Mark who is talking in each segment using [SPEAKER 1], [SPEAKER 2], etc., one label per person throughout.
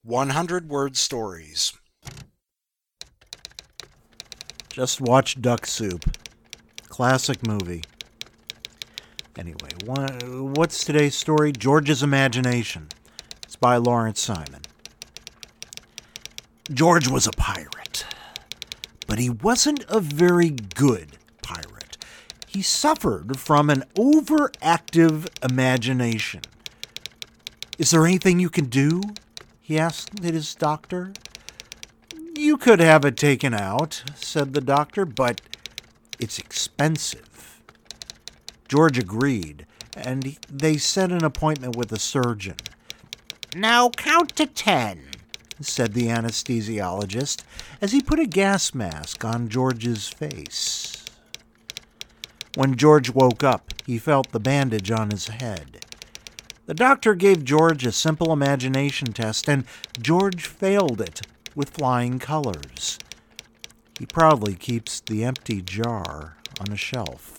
[SPEAKER 1] 100-word stories.
[SPEAKER 2] Just watched Duck Soup. Classic movie. Anyway, what's today's story? George's Imagination. It's by Lawrence Simon. George was a pirate, but he wasn't a very good pirate. He suffered from an overactive imagination. "Is there anything you can do?" he asked his doctor. "You could have it taken out," said the doctor, "but it's expensive." George agreed, and they set an appointment with a surgeon. "Now count to 10, said the anesthesiologist as he put a gas mask on George's face. When George woke up, he felt the bandage on his head. The doctor gave George a simple imagination test, and George failed it with flying colors. He proudly keeps the empty jar on a shelf.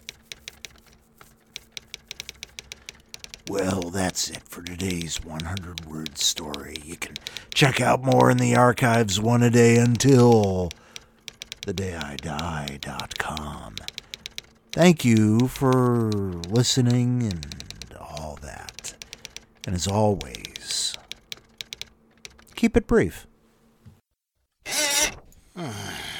[SPEAKER 2] Well, that's it for today's 100-word story. You can check out more in the archives one a day until thedayidie.com. Thank you for listening and all that. And as always, keep it brief.